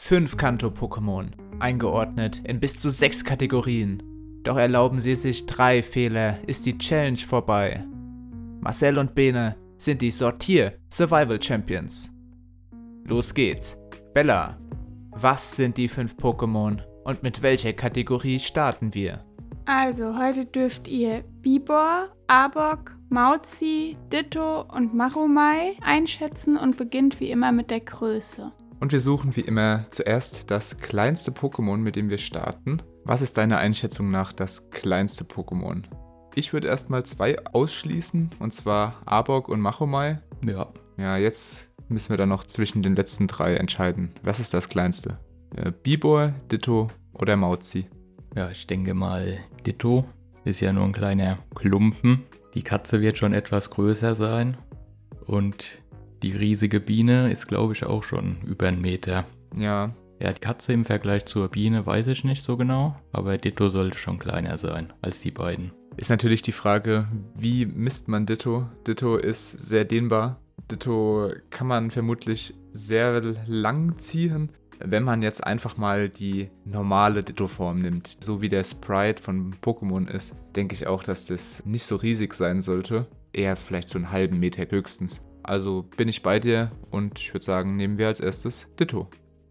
5 Kanto-Pokémon, eingeordnet in bis zu 6 Kategorien. Doch erlauben sie sich 3 Fehler, ist die Challenge vorbei. Marcel und Bene sind die Sortier-Survival-Champions. Los geht's. Bella, was sind die 5 Pokémon und mit welcher Kategorie starten wir? Also, heute dürft ihr Bibor, Arbok, Mauzi, Ditto und Maromai einschätzen und beginnt wie immer mit der Größe. Und wir suchen wie immer zuerst das kleinste Pokémon, mit dem wir starten. Was ist deiner Einschätzung nach das kleinste Pokémon? Ich würde erstmal 2 ausschließen, und zwar Arbok und Maromai. Ja, jetzt müssen wir dann noch zwischen den letzten 3 entscheiden. Was ist das kleinste? Bibor, Ditto oder Mauzi? Ja, ich denke mal, Ditto ist ja nur ein kleiner Klumpen. Die Katze wird schon etwas größer sein. Und die riesige Biene ist, glaube ich, auch schon über 1 Meter. Ja. Ja, die Katze im Vergleich zur Biene weiß ich nicht so genau, aber Ditto sollte schon kleiner sein als die beiden. Ist natürlich die Frage, wie misst man Ditto? Ditto ist sehr dehnbar. Ditto kann man vermutlich sehr lang ziehen. Wenn man jetzt einfach mal die normale Ditto-Form nimmt, so wie der Sprite von Pokémon ist, denke ich auch, dass das nicht so riesig sein sollte. Eher vielleicht so einen halben Meter höchstens. Also bin ich bei dir und ich würde sagen, nehmen wir als erstes Ditto.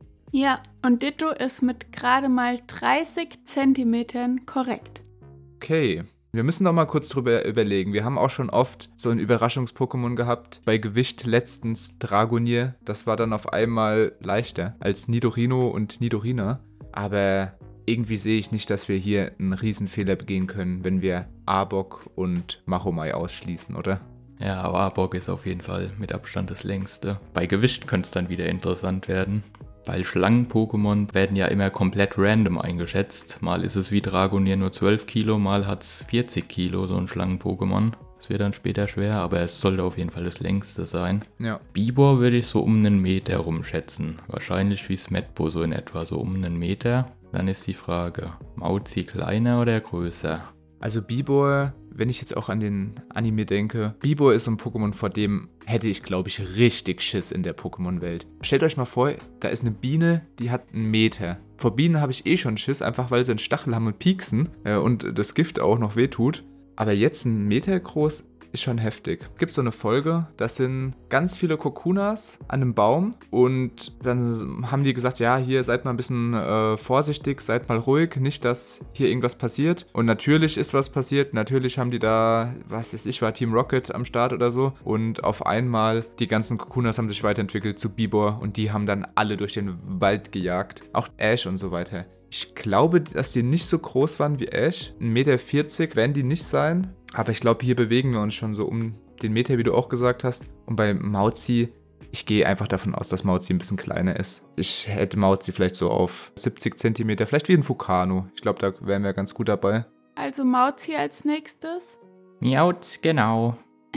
Ja, und Ditto ist mit gerade mal 30 Zentimetern korrekt. Okay, wir müssen noch mal kurz drüber überlegen. Wir haben auch schon oft so ein Überraschungs-Pokémon gehabt. Bei Gewicht letztens Dragonier. Das war dann auf einmal leichter als Nidorino und Nidorina. Aber irgendwie sehe ich nicht, dass wir hier einen Riesenfehler begehen können, wenn wir Arbok und Maromai ausschließen, oder? Ja, aber Arbok ist auf jeden Fall mit Abstand das längste. Bei Gewicht könnte es dann wieder interessant werden. Weil Schlangen-Pokémon werden ja immer komplett random eingeschätzt. Mal ist es wie Dragonier nur 12 Kilo, mal hat es 40 Kilo, so ein Schlangen-Pokémon. Das wird dann später schwer, aber es sollte auf jeden Fall das längste sein. Ja. Bibor würde ich so um 1 Meter rumschätzen. Wahrscheinlich wie Smetbo so in etwa, so um 1 Meter. Dann ist die Frage, Mauzi kleiner oder größer? Also Bibor, wenn ich jetzt auch an den Anime denke, Bibor ist so ein Pokémon, vor dem hätte ich, glaube ich, richtig Schiss in der Pokémon-Welt. Stellt euch mal vor, da ist eine Biene, die hat 1 Meter. Vor Bienen habe ich eh schon Schiss, einfach weil sie einen Stachel haben und pieksen und das Gift auch noch wehtut. Aber jetzt 1 Meter groß ist schon heftig. Es gibt so eine Folge, das sind ganz viele Kokunas an einem Baum und dann haben die gesagt, ja, hier seid mal ein bisschen vorsichtig, seid mal ruhig, nicht, dass hier irgendwas passiert. Und natürlich ist was passiert, natürlich haben die da, was weiß ich, war Team Rocket am Start oder so und auf einmal die ganzen Kokunas haben sich weiterentwickelt zu Bibor und die haben dann alle durch den Wald gejagt, auch Ash und so weiter. Ich glaube, dass die nicht so groß waren wie Ash. 1,40 Meter werden die nicht sein. Aber ich glaube, hier bewegen wir uns schon so um den Meter, wie du auch gesagt hast. Und bei Mauzi, ich gehe einfach davon aus, dass Mauzi ein bisschen kleiner ist. Ich hätte Mauzi vielleicht so auf 70 Zentimeter, vielleicht wie ein Fukano. Ich glaube, da wären wir ganz gut dabei. Also Mauzi als nächstes. Miauz, genau.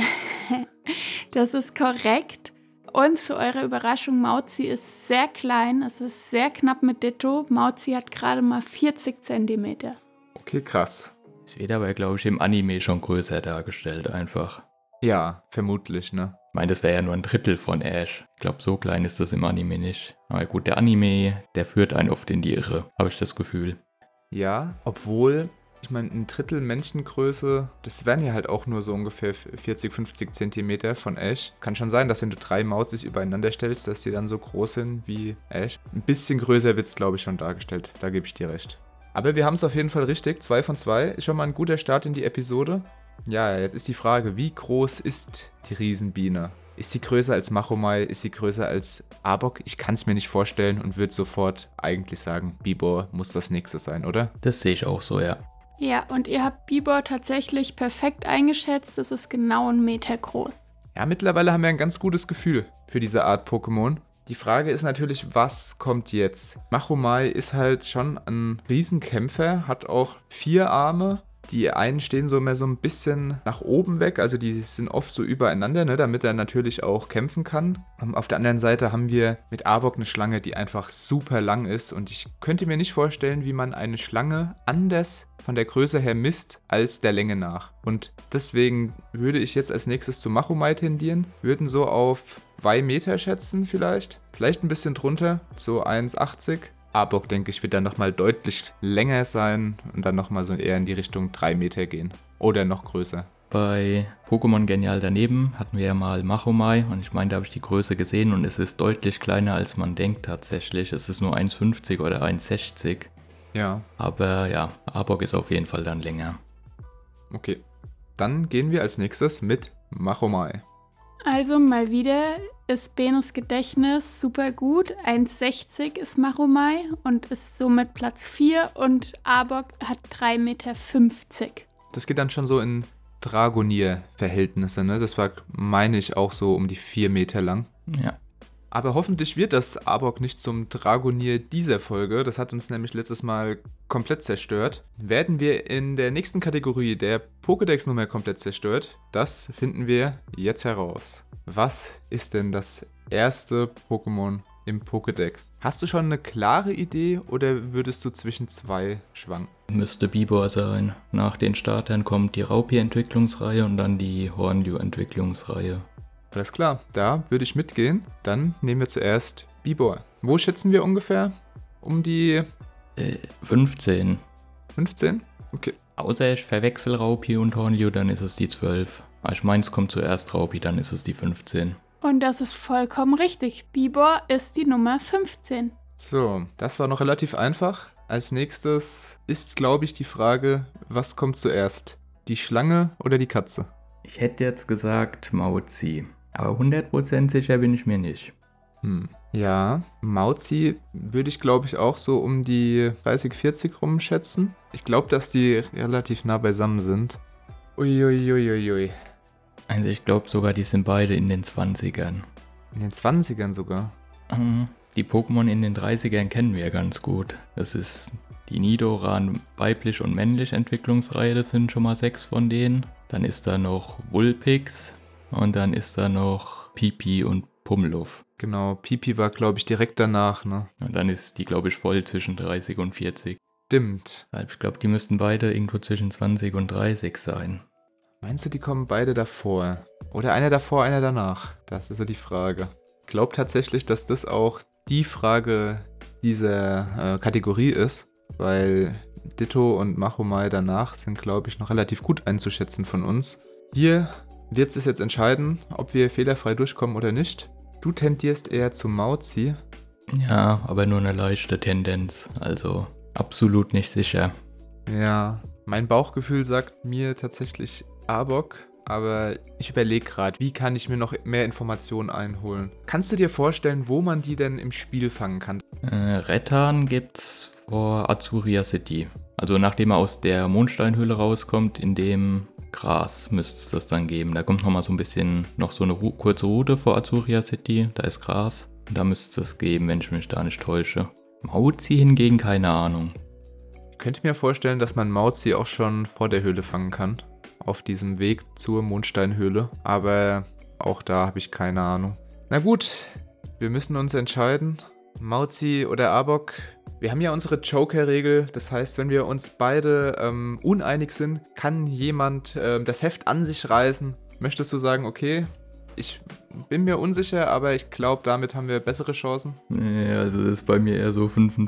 Das ist korrekt. Und zu eurer Überraschung, Mauzi ist sehr klein, es ist sehr knapp mit Ditto. Mauzi hat gerade mal 40 Zentimeter. Okay, krass. Es wird aber, glaube ich, im Anime schon größer dargestellt einfach. Ja, vermutlich, ne? Ich meine, das wäre ja nur 1/3 von Ash. Ich glaube, so klein ist das im Anime nicht. Aber gut, der Anime, der führt einen oft in die Irre, habe ich das Gefühl. Ja, obwohl, ich meine, 1/3 Menschengröße, das wären ja halt auch nur so ungefähr 40, 50 Zentimeter von Ash. Kann schon sein, dass wenn du 3 Mauzis übereinander stellst, dass die dann so groß sind wie Ash. Ein bisschen größer wird es, glaube ich, schon dargestellt. Da gebe ich dir recht. Aber wir haben es auf jeden Fall richtig. 2 von 2. Ist schon mal ein guter Start in die Episode. Ja, jetzt ist die Frage, wie groß ist die Riesenbiene? Ist sie größer als Maromai? Ist sie größer als Arbok? Ich kann es mir nicht vorstellen und würde sofort eigentlich sagen, Bibor muss das nächste sein, oder? Das sehe ich auch so, ja. Ja, und ihr habt Bibor tatsächlich perfekt eingeschätzt. Es ist genau 1 Meter groß. Ja, mittlerweile haben wir ein ganz gutes Gefühl für diese Art Pokémon. Die Frage ist natürlich, was kommt jetzt? Maromai ist halt schon ein Riesenkämpfer, hat auch 4 Arme. Die einen stehen so immer so ein bisschen nach oben weg, also die sind oft so übereinander, ne, damit er natürlich auch kämpfen kann. Auf der anderen Seite haben wir mit Arbok eine Schlange, die einfach super lang ist und ich könnte mir nicht vorstellen, wie man eine Schlange anders von der Größe her misst als der Länge nach. Und deswegen würde ich jetzt als nächstes zu Maromai tendieren, würden so auf 2 Meter schätzen vielleicht vielleicht ein bisschen drunter, so 1,80. Arbok, denke ich, wird dann nochmal deutlich länger sein und dann nochmal so eher in die Richtung 3 Meter gehen. Oder noch größer. Bei Pokémon Genial daneben hatten wir ja mal Machomai und ich meine, da habe ich die Größe gesehen und es ist deutlich kleiner als man denkt tatsächlich. Es ist nur 1,50 oder 1,60. Ja. Aber ja, Arbok ist auf jeden Fall dann länger. Okay. Dann gehen wir als nächstes mit Machomai. Also mal wieder ist Benes Gedächtnis super gut. 1,60 ist Machomai und ist somit Platz 4 und Arbok hat 3,50 Meter. Das geht dann schon so in Dragonier-Verhältnisse, ne? Das war, meine ich, auch so um die 4 Meter lang. Ja. Aber hoffentlich wird das Arbok nicht zum Dragonier dieser Folge. Das hat uns nämlich letztes Mal komplett zerstört. Werden wir in der nächsten Kategorie der Pokédex-Nummer komplett zerstört? Das finden wir jetzt heraus. Was ist denn das erste Pokémon im Pokédex? Hast du schon eine klare Idee oder würdest du zwischen zwei schwanken? Müsste Bibor sein. Nach den Startern kommt die Raupi-Entwicklungsreihe und dann die Hornju-Entwicklungsreihe. Alles klar, da würde ich mitgehen. Dann nehmen wir zuerst Bibor. Wo schätzen wir ungefähr? Um die 15. 15? Okay. Außer ich verwechsel Raupi und Hornju, dann ist es die 12. Ich meine, es kommt zuerst Raupi, dann ist es die 15. Und das ist vollkommen richtig. Bibor ist die Nummer 15. So, das war noch relativ einfach. Als nächstes ist, glaube ich, die Frage, was kommt zuerst? Die Schlange oder die Katze? Ich hätte jetzt gesagt Mauzi, aber 100% sicher bin ich mir nicht. Ja, Mauzi würde ich, glaube ich, auch so um die 30, 40 rum schätzen. Ich glaube, dass die relativ nah beisammen sind. Uiuiuiui. Also ich glaube sogar, die sind beide in den 20ern. In den 20ern sogar. Die Pokémon in den 30ern kennen wir ganz gut. Das ist die Nidoran weiblich und männlich Entwicklungsreihe, das sind schon mal 6 von denen. Dann ist da noch Vulpix und dann ist da noch Pipi und Pummeluff. Genau, Pipi war, glaube ich, direkt danach, ne? Und dann ist die, glaube ich, voll zwischen 30 und 40. Stimmt. Ich glaube, die müssten beide irgendwo zwischen 20 und 30 sein. Meinst du, die kommen beide davor? Oder einer davor, einer danach? Das ist ja die Frage. Ich glaube tatsächlich, dass das auch die Frage dieser Kategorie ist, weil Ditto und Machomai danach sind, glaube ich, noch relativ gut einzuschätzen von uns. Hier wird es jetzt entscheiden, ob wir fehlerfrei durchkommen oder nicht. Du tendierst eher zu Mauzi. Ja, aber nur eine leichte Tendenz, also absolut nicht sicher. Ja, mein Bauchgefühl sagt mir tatsächlich Arbok, aber ich überlege gerade, wie kann ich mir noch mehr Informationen einholen? Kannst du dir vorstellen, wo man die denn im Spiel fangen kann? Rettan gibt's vor Azuria City. Also nachdem er aus der Mondsteinhöhle rauskommt, in dem Gras müsste es das dann geben. Da kommt nochmal so ein bisschen, noch so eine kurze Route vor Azuria City, da ist Gras. Da müsste es geben, wenn ich mich da nicht täusche. Mauzi hingegen keine Ahnung. Ich könnte mir vorstellen, dass man Mauzi auch schon vor der Höhle fangen kann. Auf diesem Weg zur Mondsteinhöhle. Aber auch da habe ich keine Ahnung. Na gut, wir müssen uns entscheiden. Mauzi oder Arbok. Wir haben ja unsere Joker-Regel. Das heißt, wenn wir uns beide uneinig sind, kann jemand das Heft an sich reißen. Möchtest du sagen, okay, ich bin mir unsicher, aber ich glaube, damit haben wir bessere Chancen? Nee, also das ist bei mir eher so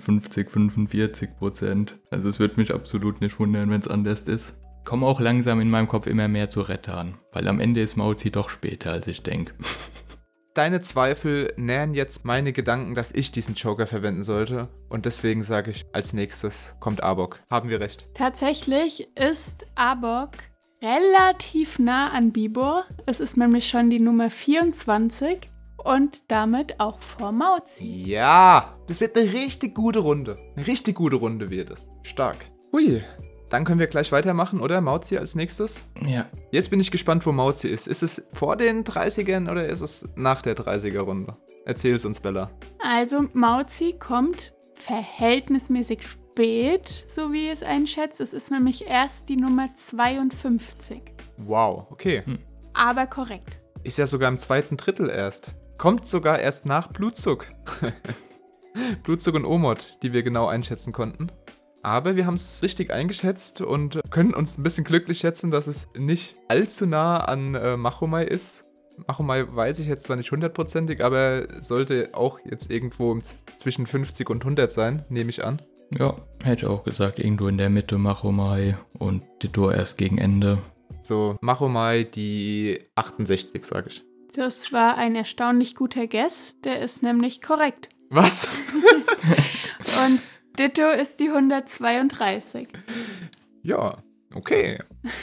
55-45%. Also es würde mich absolut nicht wundern, wenn es anders ist. Ich komme auch langsam in meinem Kopf immer mehr zu Rettan, weil am Ende ist Mauzi doch später, als ich denke. Deine Zweifel nähern jetzt meine Gedanken, dass ich diesen Joker verwenden sollte. Und deswegen sage ich, als nächstes kommt Arbok. Haben wir recht. Tatsächlich ist Arbok relativ nah an Bibor. Es ist nämlich schon die Nummer 24 und damit auch vor Mauzi. Ja, das wird eine richtig gute Runde. Eine richtig gute Runde wird es. Stark. Hui, dann können wir gleich weitermachen, oder? Mauzi als nächstes? Ja. Jetzt bin ich gespannt, wo Mauzi ist. Ist es vor den 30ern oder ist es nach der 30er-Runde? Erzähl es uns, Bella. Also Mauzi kommt verhältnismäßig spät, so wie ihr es einschätzt. Es ist nämlich erst die Nummer 52. Wow, okay. Aber korrekt. Ist ja sogar im zweiten Drittel erst. Kommt sogar erst nach Blutzug. Blutzug und Omod, die wir genau einschätzen konnten. Aber wir haben es richtig eingeschätzt und können uns ein bisschen glücklich schätzen, dass es nicht allzu nah an Machomai ist. Machomai weiß ich jetzt zwar nicht hundertprozentig, aber sollte auch jetzt irgendwo zwischen 50 und 100 sein, nehme ich an. Ja, hätte ich auch gesagt, irgendwo in der Mitte Machomai und Ditto erst gegen Ende. So, Machomai die 68, sage ich. Das war ein erstaunlich guter Guess, der ist nämlich korrekt. Was? Und Ditto ist die 132. Ja, okay.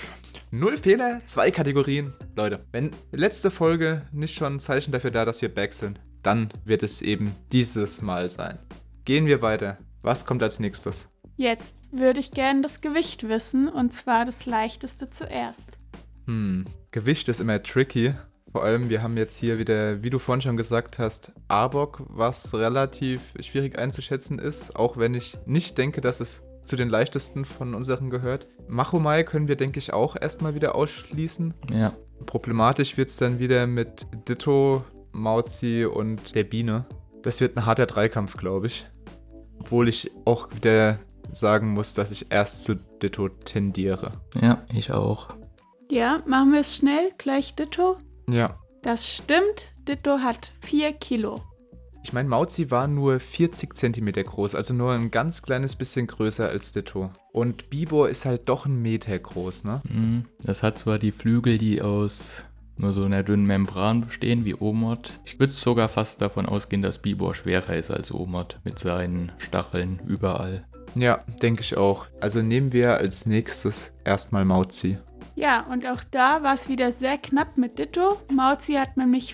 0 Fehler, 2 Kategorien. Leute, wenn letzte Folge nicht schon ein Zeichen dafür da, dass wir back sind, dann wird es eben dieses Mal sein. Gehen wir weiter. Was kommt als nächstes? Jetzt würde ich gerne das Gewicht wissen, und zwar das leichteste zuerst. Gewicht ist immer tricky. Vor allem, wir haben jetzt hier wieder, wie du vorhin schon gesagt hast, Arbok, was relativ schwierig einzuschätzen ist, auch wenn ich nicht denke, dass es zu den leichtesten von unseren gehört. Machomai können wir, denke ich, auch erstmal wieder ausschließen. Ja. Problematisch wird es dann wieder mit Ditto, Mauzi und der Biene. Das wird ein harter Dreikampf, glaube ich. Obwohl ich auch wieder sagen muss, dass ich erst zu Ditto tendiere. Ja, ich auch. Ja, machen wir es schnell, gleich Ditto. Ja. Das stimmt, Ditto hat 4 Kilo. Ich meine, Mauzi war nur 40 cm groß, also nur ein ganz kleines bisschen größer als Ditto. Und Bibor ist halt doch 1 Meter groß, ne? Das hat zwar die Flügel, die aus nur so einer dünnen Membran bestehen, wie Omod. Ich würde sogar fast davon ausgehen, dass Bibor schwerer ist als Omod mit seinen Stacheln überall. Ja, denke ich auch. Also nehmen wir als nächstes erstmal Mauzi. Ja, und auch da war es wieder sehr knapp mit Ditto. Mauzi hat nämlich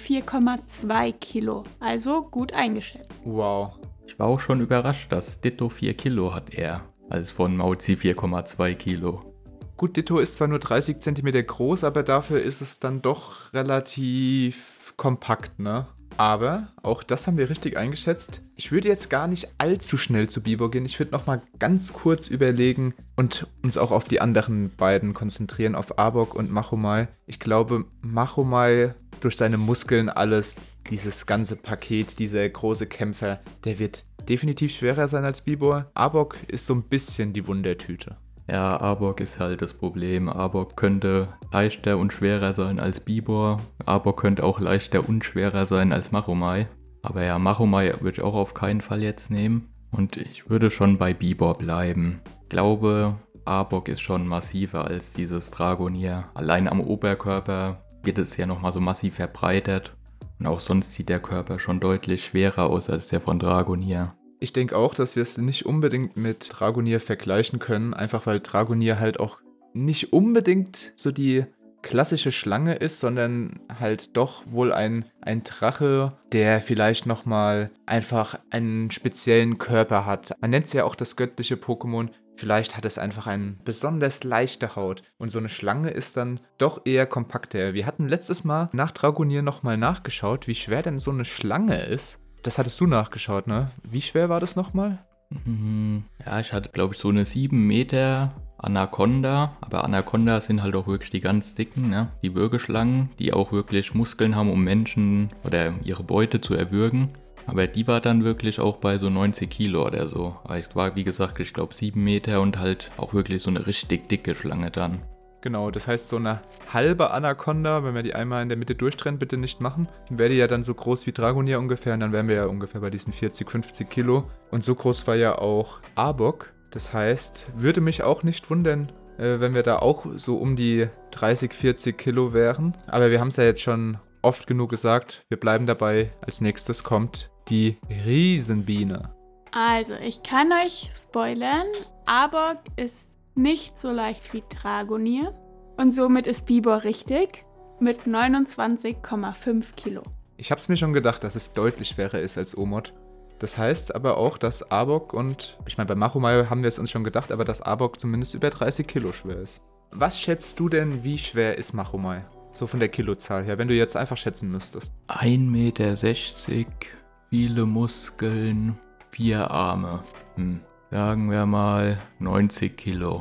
4,2 Kilo, also gut eingeschätzt. Wow. Ich war auch schon überrascht, dass Ditto 4 Kilo hat er, als von Mauzi 4,2 Kilo. Gut, Ditto ist zwar nur 30 cm groß, aber dafür ist es dann doch relativ kompakt, ne? Aber auch das haben wir richtig eingeschätzt. Ich würde jetzt gar nicht allzu schnell zu Bibor gehen. Ich würde noch mal ganz kurz überlegen und uns auch auf die anderen beiden konzentrieren, auf Arbok und Machomai. Ich glaube, Machomai durch seine Muskeln alles, dieses ganze Paket, dieser große Kämpfer, der wird definitiv schwerer sein als Bibor. Arbok ist so ein bisschen die Wundertüte. Ja, Arbok ist halt das Problem. Arbok könnte leichter und schwerer sein als Bibor. Arbok könnte auch leichter und schwerer sein als Machomai. Aber ja, Machomai würde ich auch auf keinen Fall jetzt nehmen. Und ich würde schon bei Bibor bleiben. Ich glaube, Arbok ist schon massiver als dieses Dragonier. Allein am Oberkörper wird es ja nochmal so massiv verbreitert. Und auch sonst sieht der Körper schon deutlich schwerer aus als der von Dragonier. Ich denke auch, dass wir es nicht unbedingt mit Dragonier vergleichen können, einfach weil Dragonier halt auch nicht unbedingt so die klassische Schlange ist, sondern halt doch wohl ein Drache, der vielleicht nochmal einfach einen speziellen Körper hat. Man nennt es ja auch das göttliche Pokémon. Vielleicht hat es einfach eine besonders leichte Haut und so eine Schlange ist dann doch eher kompakter. Wir hatten letztes Mal nach Dragonier nochmal nachgeschaut, wie schwer denn so eine Schlange ist. Das hattest du nachgeschaut, ne? Wie schwer war das nochmal? Ja, ich hatte, glaube ich, so eine 7 Meter Anaconda. Aber Anacondas sind halt auch wirklich die ganz dicken, ne? Die Würgeschlangen, die auch wirklich Muskeln haben, um Menschen oder ihre Beute zu erwürgen. Aber die war dann wirklich auch bei so 90 Kilo oder so. Aber es war, wie gesagt, ich glaube 7 Meter und halt auch wirklich so eine richtig dicke Schlange dann. Genau, das heißt so eine halbe Anaconda, wenn wir die einmal in der Mitte durchtrennen, bitte nicht machen, dann wäre die ja dann so groß wie Dragonier ungefähr und dann wären wir ja ungefähr bei diesen 40, 50 Kilo. Und so groß war ja auch Arbok. Das heißt, würde mich auch nicht wundern, wenn wir da auch so um die 30, 40 Kilo wären. Aber wir haben es ja jetzt schon oft genug gesagt, wir bleiben dabei. Als nächstes kommt die Riesenbiene. Also, ich kann euch spoilern, Arbok ist nicht so leicht wie Dragonier und somit ist Bibor richtig mit 29,5 Kilo. Ich habe es mir schon gedacht, dass es deutlich schwerer ist als Omod. Das heißt aber auch, dass Arbok und, ich meine, bei Machomai haben wir es uns schon gedacht, aber dass Arbok zumindest über 30 Kilo schwer ist. Was schätzt du denn, wie schwer ist Machomai? So von der Kilozahl her, wenn du jetzt einfach schätzen müsstest. 1,60 Meter, viele Muskeln, 4 Arme. Sagen wir mal 90 Kilo.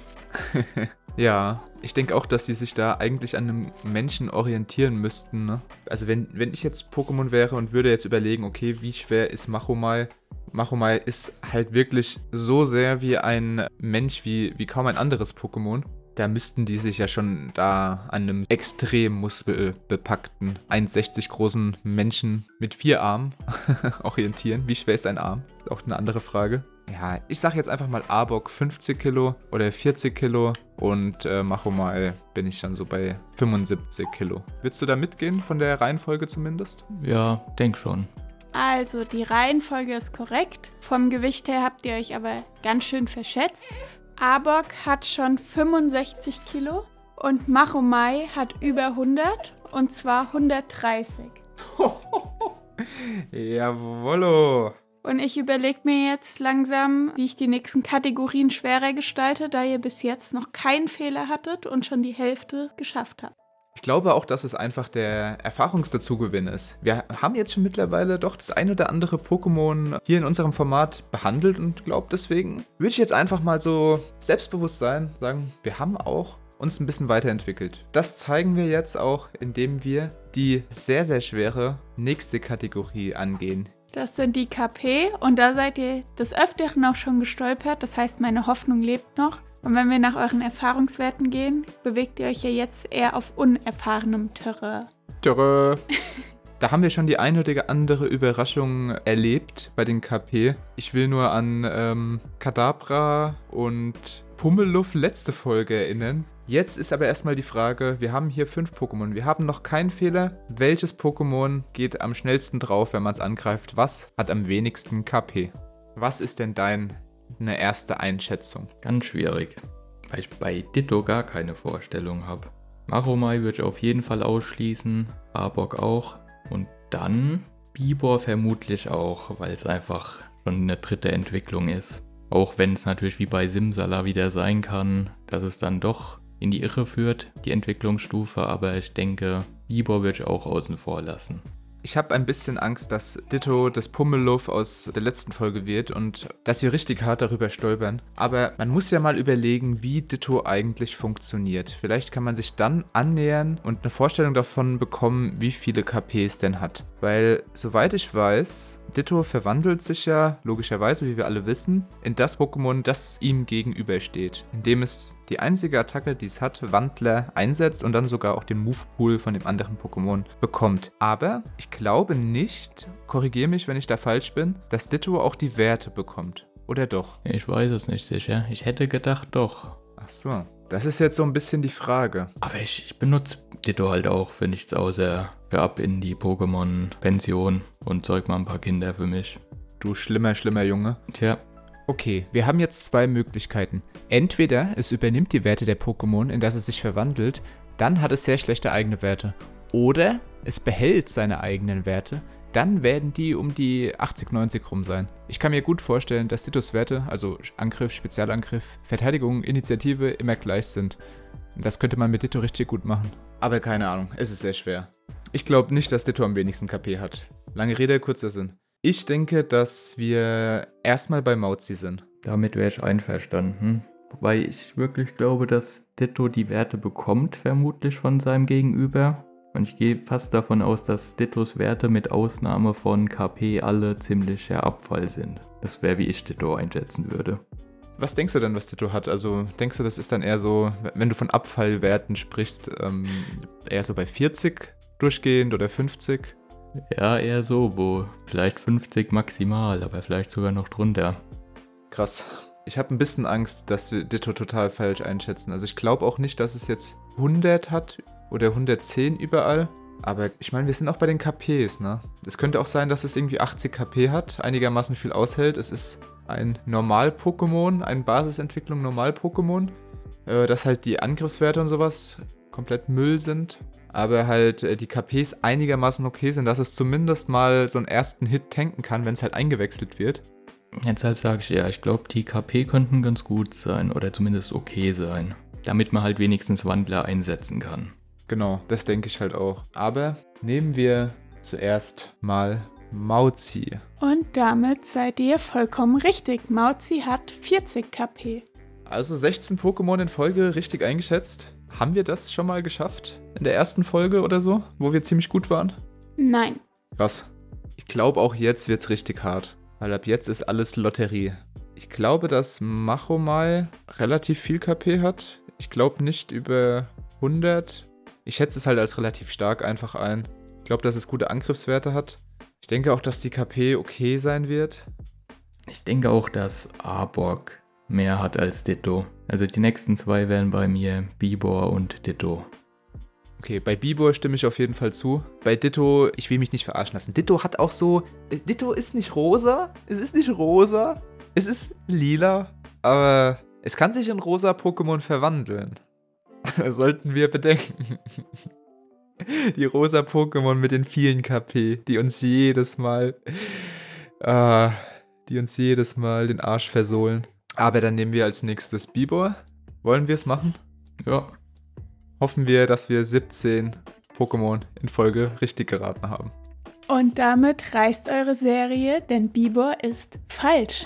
Ja, ich denke auch, dass sie sich da eigentlich an einem Menschen orientieren müssten, ne? Also wenn ich jetzt Pokémon wäre und würde jetzt überlegen, okay, wie schwer ist Machomai? Machomai ist halt wirklich so sehr wie ein Mensch, wie kaum ein anderes Pokémon. Da müssten die sich ja schon da an einem extrem muskelbepackten, 1,60 großen Menschen mit 4 Armen orientieren. Wie schwer ist ein Arm? Ist auch eine andere Frage. Ja, ich sag jetzt einfach mal Arbok 50 Kilo oder 40 Kilo und Machomai bin ich dann so bei 75 Kilo. Willst du da mitgehen, von der Reihenfolge zumindest? Ja, denk schon. Also, die Reihenfolge ist korrekt. Vom Gewicht her habt ihr euch aber ganz schön verschätzt. Arbok hat schon 65 Kilo und Machomai hat über 100 und zwar 130. Jawollo. Und ich überlege mir jetzt langsam, wie ich die nächsten Kategorien schwerer gestalte, da ihr bis jetzt noch keinen Fehler hattet und schon die Hälfte geschafft habt. Ich glaube auch, dass es einfach der Erfahrungsdazugewinn ist. Wir haben jetzt schon mittlerweile doch das ein oder andere Pokémon hier in unserem Format behandelt und glaube deswegen würde ich jetzt einfach mal so selbstbewusst sein, sagen, wir haben auch uns ein bisschen weiterentwickelt. Das zeigen wir jetzt auch, indem wir die sehr, sehr schwere nächste Kategorie angehen. Das sind die KP und da seid ihr des Öfteren auch schon gestolpert. Das heißt, meine Hoffnung lebt noch. Und wenn wir nach euren Erfahrungswerten gehen, bewegt ihr euch ja jetzt eher auf unerfahrenem Terrain. Da haben wir schon die eine oder andere Überraschung erlebt bei den KP. Ich will nur an Kadabra und Pummeluff letzte Folge erinnern. Jetzt ist aber erstmal die Frage, wir haben hier 5 Pokémon. Wir haben noch keinen Fehler. Welches Pokémon geht am schnellsten drauf, wenn man es angreift? Was hat am wenigsten KP? Was ist denn deine erste Einschätzung? Ganz schwierig, weil ich bei Ditto gar keine Vorstellung habe. Machomai würde ich auf jeden Fall ausschließen, Arbok auch und dann Bibor vermutlich auch, weil es einfach schon eine dritte Entwicklung ist. Auch wenn es natürlich wie bei Simsala wieder sein kann, dass es dann doch in die Irre führt, die Entwicklungsstufe, aber ich denke, Bibor würde ich auch außen vor lassen. Ich habe ein bisschen Angst, dass Ditto das Pummeluff aus der letzten Folge wird und dass wir richtig hart darüber stolpern. Aber man muss ja mal überlegen, wie Ditto eigentlich funktioniert. Vielleicht kann man sich dann annähern und eine Vorstellung davon bekommen, wie viele KP es denn hat. Weil, soweit ich weiß, Ditto verwandelt sich ja, logischerweise, wie wir alle wissen, in das Pokémon, das ihm gegenübersteht. Indem es die einzige Attacke, die es hat, Wandler, einsetzt und dann sogar auch den Move-Pool von dem anderen Pokémon bekommt. Aber ich glaube nicht, korrigiere mich, wenn ich da falsch bin, dass Ditto auch die Werte bekommt. Oder doch? Ich weiß es nicht sicher. Ich hätte gedacht, doch. Ach so. Das ist jetzt so ein bisschen die Frage. Aber ich benutze Ditto halt auch für nichts außer für ab in die Pokémon-Pension und zeug mal ein paar Kinder für mich. Du schlimmer Junge. Tja. Okay, wir haben jetzt 2 Möglichkeiten. Entweder es übernimmt die Werte der Pokémon, in das es sich verwandelt, dann hat es sehr schlechte eigene Werte. Oder es behält seine eigenen Werte, dann werden die um die 80, 90 rum sein. Ich kann mir gut vorstellen, dass Dittos Werte, also Angriff, Spezialangriff, Verteidigung, Initiative immer gleich sind. Das könnte man mit Ditto richtig gut machen. Aber keine Ahnung, es ist sehr schwer. Ich glaube nicht, dass Ditto am wenigsten KP hat. Lange Rede, kurzer Sinn. Ich denke, dass wir erstmal bei Mauzi sind. Damit wäre ich einverstanden. Wobei ich wirklich glaube, dass Ditto die Werte bekommt, vermutlich von seinem Gegenüber. Und ich gehe fast davon aus, dass Dittos Werte mit Ausnahme von KP alle ziemlicher Abfall sind. Das wäre, wie ich Ditto einschätzen würde. Was denkst du denn, was Ditto hat? Also denkst du, das ist dann eher so, wenn du von Abfallwerten sprichst, eher so bei 40 durchgehend oder 50? Ja, eher so, wo vielleicht 50 maximal, aber vielleicht sogar noch drunter. Krass. Ich habe ein bisschen Angst, dass wir Ditto total falsch einschätzen. Also ich glaube auch nicht, dass es jetzt 100 hat oder 110 überall. Aber ich meine, wir sind auch bei den KPs, ne? Es könnte auch sein, dass es irgendwie 80 KP hat, einigermaßen viel aushält. Es ist ein Normal-Pokémon, ein Basisentwicklung-Normal-Pokémon, dass halt die Angriffswerte und sowas komplett Müll sind, aber halt die KPs einigermaßen okay sind, dass es zumindest mal so einen ersten Hit tanken kann, wenn es halt eingewechselt wird. Deshalb sage ich ja, ich glaube, die KP könnten ganz gut sein oder zumindest okay sein, damit man halt wenigstens Wandler einsetzen kann. Genau, das denke ich halt auch. Aber nehmen wir zuerst mal Mauzi. Und damit seid ihr vollkommen richtig. Mauzi hat 40 KP. Also 16 Pokémon in Folge richtig eingeschätzt. Haben wir das schon mal geschafft? In der ersten Folge oder so, wo wir ziemlich gut waren? Nein. Krass. Ich glaube, auch jetzt wird's richtig hart. Weil ab jetzt ist alles Lotterie. Ich glaube, dass Machomai relativ viel KP hat. Ich glaube nicht über 100. Ich schätze es halt als relativ stark einfach ein. Ich glaube, dass es gute Angriffswerte hat. Ich denke auch, dass die KP okay sein wird. Ich denke auch, dass Arbok mehr hat als Ditto. Also die nächsten 2 wären bei mir Bibor und Ditto. Okay, bei Bibor stimme ich auf jeden Fall zu. Bei Ditto, ich will mich nicht verarschen lassen. Ditto hat auch so... Ditto ist nicht rosa. Es ist nicht rosa. Es ist lila. Aber es kann sich in rosa Pokémon verwandeln. Das sollten wir bedenken. Die rosa Pokémon mit den vielen KP, die uns jedes Mal den Arsch versohlen. Aber dann nehmen wir als nächstes Bibor. Wollen wir es machen? Ja. Hoffen wir, dass wir 17 Pokémon in Folge richtig geraten haben. Und damit reißt eure Serie, denn Bibor ist falsch.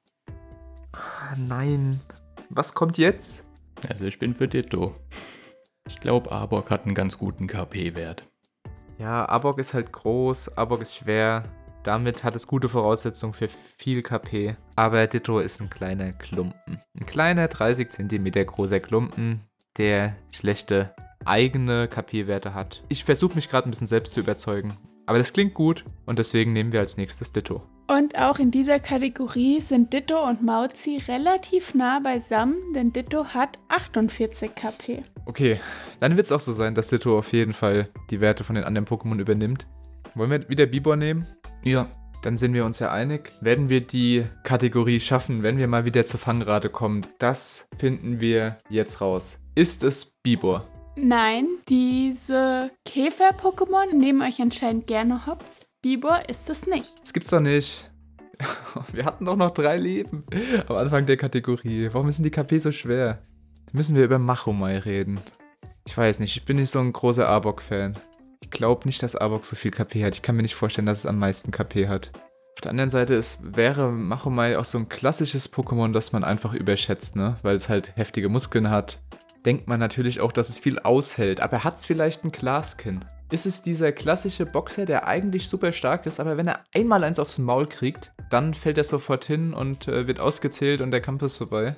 Nein. Was kommt jetzt? Also ich bin für Ditto. Ich glaube, Arbok hat einen ganz guten KP-Wert. Ja, Arbok ist halt groß, Arbok ist schwer. Damit hat es gute Voraussetzungen für viel KP. Aber Ditto ist ein kleiner Klumpen. Ein kleiner 30 cm großer Klumpen, der schlechte eigene KP-Werte hat. Ich versuche mich gerade ein bisschen selbst zu überzeugen. Aber das klingt gut und deswegen nehmen wir als nächstes Ditto. Und auch in dieser Kategorie sind Ditto und Mauzi relativ nah beisammen, denn Ditto hat 48 KP. Okay, dann wird es auch so sein, dass Ditto auf jeden Fall die Werte von den anderen Pokémon übernimmt. Wollen wir wieder Bibor nehmen? Ja. Dann sind wir uns ja einig. Werden wir die Kategorie schaffen, wenn wir mal wieder zur Fangrate kommen? Das finden wir jetzt raus. Ist es Bibor? Nein, diese Käfer-Pokémon nehmen euch anscheinend gerne hops. Bibor ist es nicht. Das gibt's doch nicht. Wir hatten doch noch 3 Leben am Anfang der Kategorie. Warum sind die KP so schwer? Müssen wir über Machomai reden. Ich weiß nicht, ich bin nicht so ein großer Arbok-Fan. Ich glaube nicht, dass Arbok so viel KP hat. Ich kann mir nicht vorstellen, dass es am meisten KP hat. Auf der anderen Seite wäre Machomai auch so ein klassisches Pokémon, das man einfach überschätzt, ne? Weil es halt heftige Muskeln hat. Denkt man natürlich auch, dass es viel aushält. Aber hat es vielleicht ein Glaskin? Ist es dieser klassische Boxer, der eigentlich super stark ist, aber wenn er einmal eins aufs Maul kriegt, dann fällt er sofort hin und wird ausgezählt und der Kampf ist vorbei?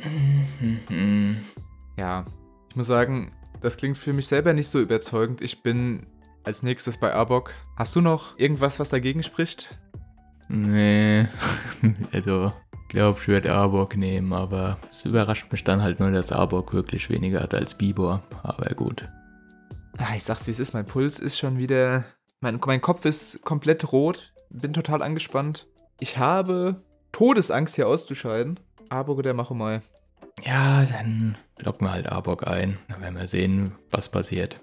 Ja, ich muss sagen, das klingt für mich selber nicht so überzeugend. Ich bin als nächstes bei Arbok. Hast du noch irgendwas, was dagegen spricht? Nee, also ich glaube, ich würde Arbok nehmen, aber es überrascht mich dann halt nur, dass Arbok wirklich weniger hat als Bibor. Aber gut. Ich sag's wie es ist, mein Puls ist schon wieder... Mein Kopf ist komplett rot. Bin total angespannt. Ich habe Todesangst, hier auszuscheiden. Arbok oder Machomai? Ja, dann locken wir halt Arbok ein. Dann werden wir sehen, was passiert.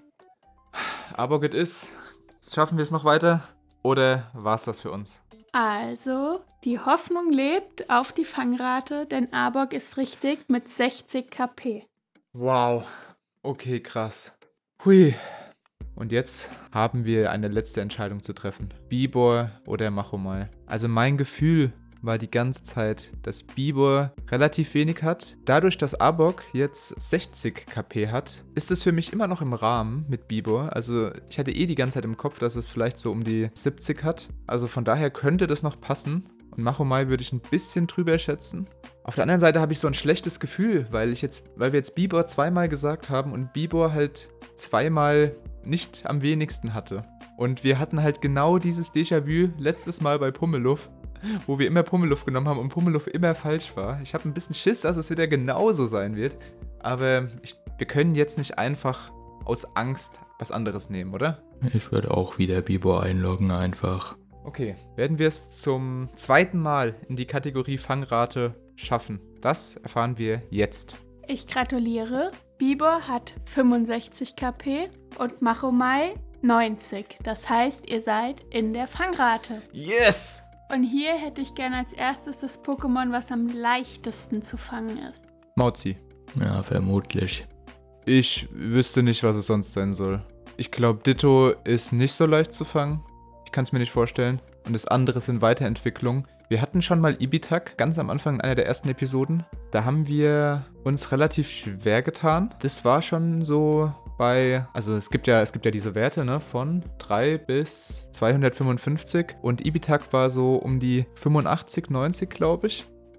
Arbok it is. Schaffen wir es noch weiter? Oder war's das für uns? Also, die Hoffnung lebt auf die Fangrate, denn Arbok ist richtig mit 60 KP. Wow. Okay, krass. Hui. Und jetzt haben wir eine letzte Entscheidung zu treffen. Bibor oder Machomai. Also mein Gefühl war die ganze Zeit, dass Bibor relativ wenig hat. Dadurch, dass Arbok jetzt 60 KP hat, ist es für mich immer noch im Rahmen mit Bibor. Also ich hatte die ganze Zeit im Kopf, dass es vielleicht so um die 70 hat. Also von daher könnte das noch passen. Und Machomai würde ich ein bisschen drüber schätzen. Auf der anderen Seite habe ich so ein schlechtes Gefühl, weil wir jetzt Bibor 2-mal gesagt haben und Bibor halt 2-mal nicht am wenigsten hatte. Und wir hatten halt genau dieses Déjà-vu letztes Mal bei Pummeluff, wo wir immer Pummeluff genommen haben und Pummeluff immer falsch war. Ich habe ein bisschen Schiss, dass es wieder genauso sein wird. Aber wir können jetzt nicht einfach aus Angst was anderes nehmen, oder? Ich würde auch wieder Bibor einloggen einfach. Okay, werden wir es zum 2. Mal in die Kategorie Fangrate schaffen? Das erfahren wir jetzt. Ich gratuliere. Bibor hat 65 KP und Machomai 90. Das heißt, ihr seid in der Fangrate. Yes! Und hier hätte ich gerne als erstes das Pokémon, was am leichtesten zu fangen ist. Mauzi. Ja, vermutlich. Ich wüsste nicht, was es sonst sein soll. Ich glaube, Ditto ist nicht so leicht zu fangen. Ich kann es mir nicht vorstellen. Und das andere sind Weiterentwicklungen. Wir hatten schon mal Ibitak ganz am Anfang in einer der ersten Episoden. Da haben wir uns relativ schwer getan. Das war schon so also es gibt ja diese Werte, ne, von 3 bis 255 und Ibitak war so um die 85, 90, glaube ich.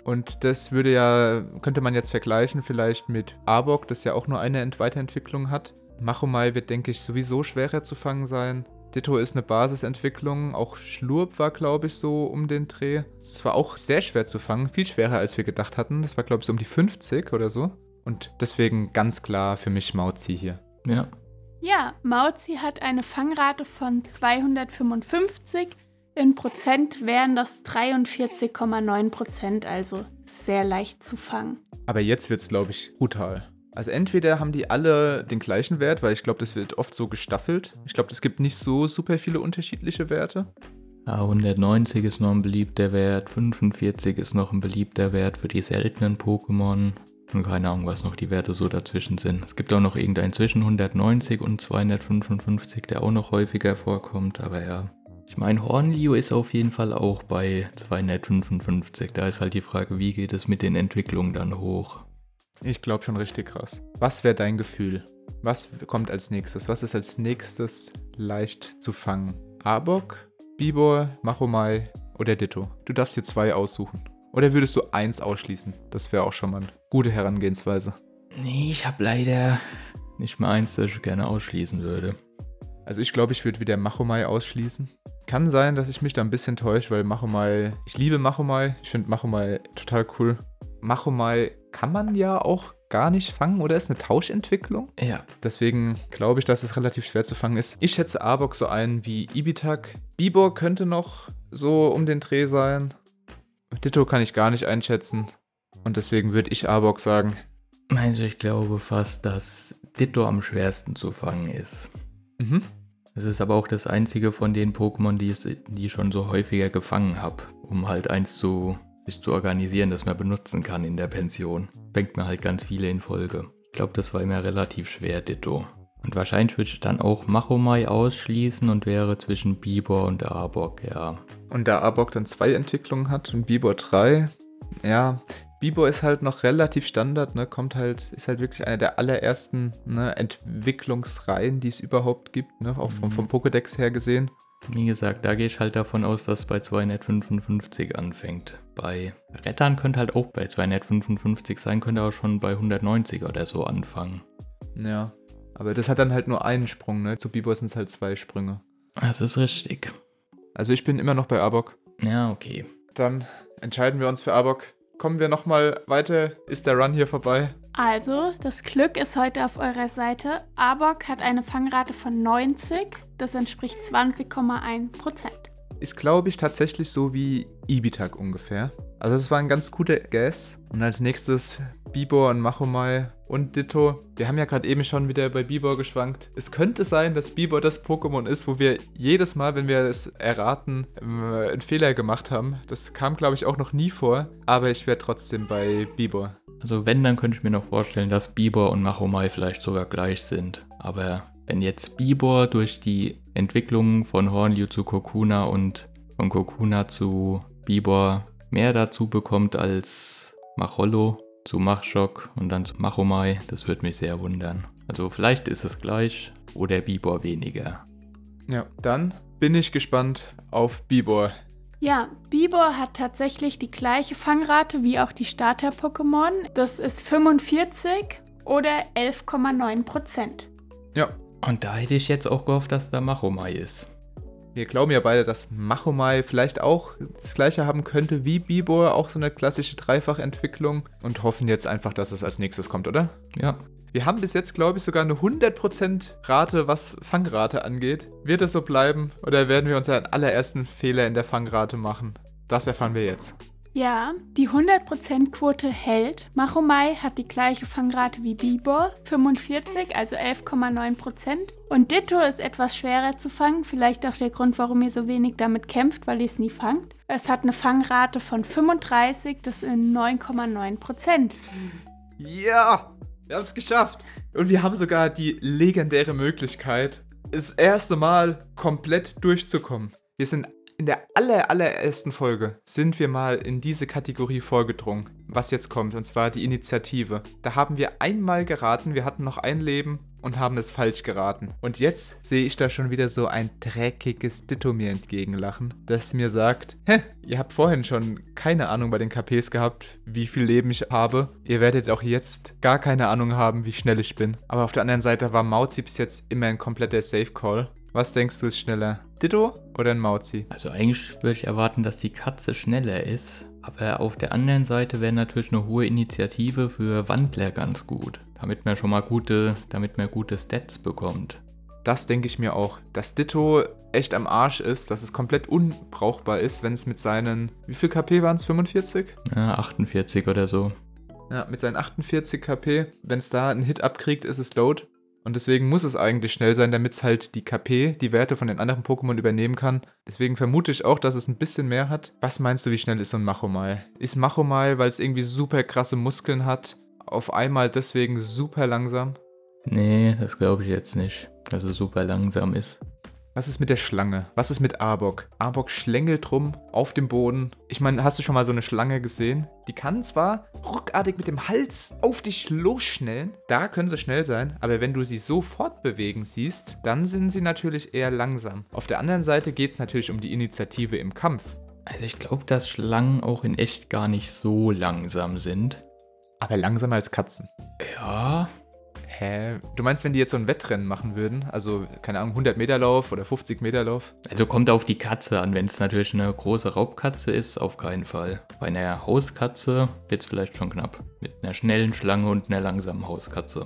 Und das könnte man jetzt vergleichen vielleicht mit Arbok, das ja auch nur eine Weiterentwicklung hat. Machomai wird, denke ich, sowieso schwerer zu fangen sein. Ditto ist eine Basisentwicklung, auch Schlurp war, glaube ich, so um den Dreh. Es war auch sehr schwer zu fangen, viel schwerer, als wir gedacht hatten. Das war, glaube ich, so um die 50 oder so. Und deswegen ganz klar für mich Mauzi hier. Ja. Ja, Mauzi hat eine Fangrate von 255. In Prozent wären das 43,9%, also sehr leicht zu fangen. Aber jetzt wird es, glaube ich, brutal. Also entweder haben die alle den gleichen Wert, weil ich glaube, das wird oft so gestaffelt. Ich glaube, es gibt nicht so super viele unterschiedliche Werte. Ja, 190 ist noch ein beliebter Wert, 45 ist noch ein beliebter Wert für die seltenen Pokémon. Und keine Ahnung, was noch die Werte so dazwischen sind. Es gibt auch noch irgendeinen zwischen 190 und 255, der auch noch häufiger vorkommt, aber ja. Ich meine, Hornlio ist auf jeden Fall auch bei 255. Da ist halt die Frage, wie geht es mit den Entwicklungen dann hoch? Ich glaube schon richtig krass. Was wäre dein Gefühl? Was kommt als nächstes? Was ist als nächstes leicht zu fangen? Arbok, Bibor, Machomai oder Ditto? Du darfst dir 2 aussuchen. Oder würdest du 1 ausschließen? Das wäre auch schon mal eine gute Herangehensweise. Nee, ich habe leider nicht mal eins, das ich gerne ausschließen würde. Also ich glaube, ich würde wieder Machomai ausschließen. Kann sein, dass ich mich da ein bisschen täusche, weil Machomai, ich liebe Machomai. Ich finde Machomai total cool. Machomai kann man ja auch gar nicht fangen, oder ist eine Tauschentwicklung? Ja. Deswegen glaube ich, dass es relativ schwer zu fangen ist. Ich schätze Arbok so ein wie Ibitak. Bibor könnte noch so um den Dreh sein. Ditto kann ich gar nicht einschätzen. Und deswegen würde ich Arbok sagen. Also ich glaube fast, dass Ditto am schwersten zu fangen ist. Mhm. Es ist aber auch das einzige von den Pokémon, die ich schon so häufiger gefangen habe, um halt sich zu organisieren, das man benutzen kann in der Pension. Fängt man halt ganz viele in Folge. Ich glaube, das war immer relativ schwer, Ditto. Und wahrscheinlich würde ich dann auch Machomai ausschließen und wäre zwischen Bibor und Arbok, ja. Und da Arbok dann 2 Entwicklungen hat und Bibor 3, ja, Bibor ist halt noch relativ Standard, ne, ist halt wirklich eine der allerersten, ne, Entwicklungsreihen, die es überhaupt gibt, ne, auch vom Pokédex her gesehen. Wie gesagt, da gehe ich halt davon aus, dass es bei 255 anfängt. Bei Rettern könnte halt auch bei 255 sein, könnte auch schon bei 190 oder so anfangen. Ja, aber das hat dann halt nur einen Sprung, ne, zu Bibor sind es halt 2 Sprünge. Das ist richtig. Also ich bin immer noch bei Arbok. Ja, okay. Dann entscheiden wir uns für Arbok. Kommen wir nochmal weiter. Ist der Run hier vorbei? Also, das Glück ist heute auf eurer Seite. Arbok hat eine Fangrate von 90, das entspricht 20,1%. Ist, glaube ich, tatsächlich so wie Ibitak ungefähr. Also das war ein ganz guter Guess. Und als nächstes Bibor und Machomai und Ditto. Wir haben ja gerade eben schon wieder bei Bibor geschwankt. Es könnte sein, dass Bibor das Pokémon ist, wo wir jedes Mal, wenn wir es erraten, einen Fehler gemacht haben. Das kam, glaube ich, auch noch nie vor. Aber ich wäre trotzdem bei Bibor. Also wenn, dann könnte ich mir noch vorstellen, dass Bibor und Machomai vielleicht sogar gleich sind. Aber wenn jetzt Bibor durch die Entwicklung von Hornlio zu Kokuna und von Kokuna zu Bibor mehr dazu bekommt als Machollo zu Machshock und dann zu Machomai, das würde mich sehr wundern. Also vielleicht ist es gleich oder Bibor weniger. Ja, dann bin ich gespannt auf Bibor. Ja, Bibor hat tatsächlich die gleiche Fangrate wie auch die Starter-Pokémon. Das ist 45 oder 11,9%. Ja. Und da hätte ich jetzt auch gehofft, dass da Machomai ist. Wir glauben ja beide, dass Machomai vielleicht auch das gleiche haben könnte wie Bibor, auch so eine klassische Dreifachentwicklung und hoffen jetzt einfach, dass es als nächstes kommt, oder? Ja. Wir haben bis jetzt, glaube ich, sogar eine 100% Rate, was Fangrate angeht. Wird es so bleiben oder werden wir unseren allerersten Fehler in der Fangrate machen? Das erfahren wir jetzt. Ja, die 100% Quote hält. Machomai hat die gleiche Fangrate wie Bibor, 45, also 11,9%. Und Ditto ist etwas schwerer zu fangen, vielleicht auch der Grund, warum ihr so wenig damit kämpft, weil ihr es nie fangt. Es hat eine Fangrate von 35, das sind 9,9%. Ja, wir haben es geschafft. Und wir haben sogar die legendäre Möglichkeit, das erste Mal komplett durchzukommen. Wir sind in der allerersten Folge sind wir mal in diese Kategorie vorgedrungen, was jetzt kommt, und zwar die Initiative. Da haben wir einmal geraten, wir hatten noch ein Leben und haben es falsch geraten. Und jetzt sehe ich da schon wieder so ein dreckiges Ditto mir entgegenlachen, das mir sagt, ihr habt vorhin schon keine Ahnung bei den KPs gehabt, wie viel Leben ich habe. Ihr werdet auch jetzt gar keine Ahnung haben, wie schnell ich bin. Aber auf der anderen Seite war Mauzi bis jetzt immer ein kompletter Safe-Call. Was denkst du ist schneller? Ditto oder ein Mauzi? Also eigentlich würde ich erwarten, dass die Katze schneller ist. Aber auf der anderen Seite wäre natürlich eine hohe Initiative für Wandler ganz gut. Damit man schon mal gute Stats bekommt. Das denke ich mir auch. Dass Ditto echt am Arsch ist, dass es komplett unbrauchbar ist, wenn es mit seinen, wie viel KP waren es? 45? Ja, 48 oder so. Ja, mit seinen 48 KP, wenn es da einen Hit abkriegt, ist es Load. Und deswegen muss es eigentlich schnell sein, damit es halt die KP, die Werte von den anderen Pokémon übernehmen kann. Deswegen vermute ich auch, dass es ein bisschen mehr hat. Was meinst du, wie schnell ist so ein Machomai? Ist Machomai, weil es irgendwie super krasse Muskeln hat, auf einmal deswegen super langsam? Nee, das glaube ich jetzt nicht, dass es super langsam ist. Was ist mit der Schlange? Was ist mit Arbok? Arbok schlängelt rum auf dem Boden. Ich meine, hast du schon mal so eine Schlange gesehen? Die kann zwar ruckartig mit dem Hals auf dich losschnellen, da können sie schnell sein, aber wenn du sie so fortbewegen siehst, dann sind sie natürlich eher langsam. Auf der anderen Seite geht es natürlich um die Initiative im Kampf. Also ich glaube, dass Schlangen auch in echt gar nicht so langsam sind. Aber langsamer als Katzen. Ja. Hä? Du meinst, wenn die jetzt so ein Wettrennen machen würden? Also, keine Ahnung, 100-Meter-Lauf oder 50-Meter-Lauf? Also kommt auf die Katze an. Wenn es natürlich eine große Raubkatze ist, auf keinen Fall. Bei einer Hauskatze wird es vielleicht schon knapp. Mit einer schnellen Schlange und einer langsamen Hauskatze.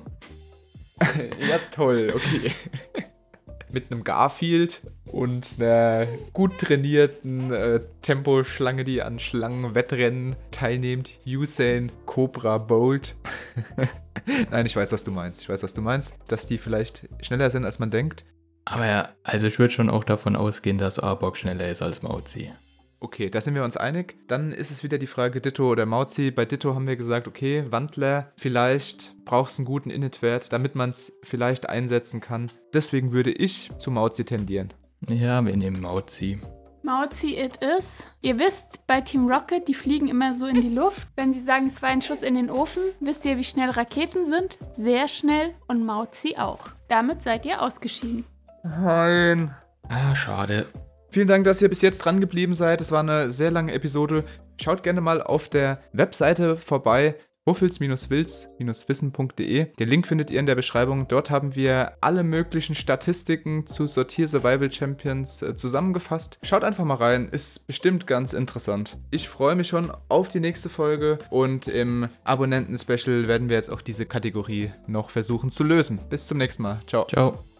Ja, toll, okay. Mit einem Garfield und einer gut trainierten Temposchlange, die an Schlangenwettrennen teilnimmt. Usain Cobra Bolt. Nein, ich weiß, was du meinst. Dass die vielleicht schneller sind, als man denkt. Aber also ich würde schon auch davon ausgehen, dass Arbok schneller ist als Mauzi. Okay, da sind wir uns einig. Dann ist es wieder die Frage Ditto oder Mauzi. Bei Ditto haben wir gesagt, okay, Wandler, vielleicht braucht es einen guten Init-Wert, damit man es vielleicht einsetzen kann. Deswegen würde ich zu Mauzi tendieren. Ja, wir nehmen Mauzi. Mauzi it is. Ihr wisst, bei Team Rocket, die fliegen immer so in die Luft. Wenn sie sagen, es war ein Schuss in den Ofen, wisst ihr, wie schnell Raketen sind? Sehr schnell und Mauzi auch. Damit seid ihr ausgeschieden. Nein. Ah, schade. Vielen Dank, dass ihr bis jetzt dran geblieben seid. Es war eine sehr lange Episode. Schaut gerne mal auf der Webseite vorbei, wuffels-wills-wissen.de. Den Link findet ihr in der Beschreibung. Dort haben wir alle möglichen Statistiken zu Sortier Survival Champions zusammengefasst. Schaut einfach mal rein, ist bestimmt ganz interessant. Ich freue mich schon auf die nächste Folge und im Abonnenten-Special werden wir jetzt auch diese Kategorie noch versuchen zu lösen. Bis zum nächsten Mal. Ciao. Ciao.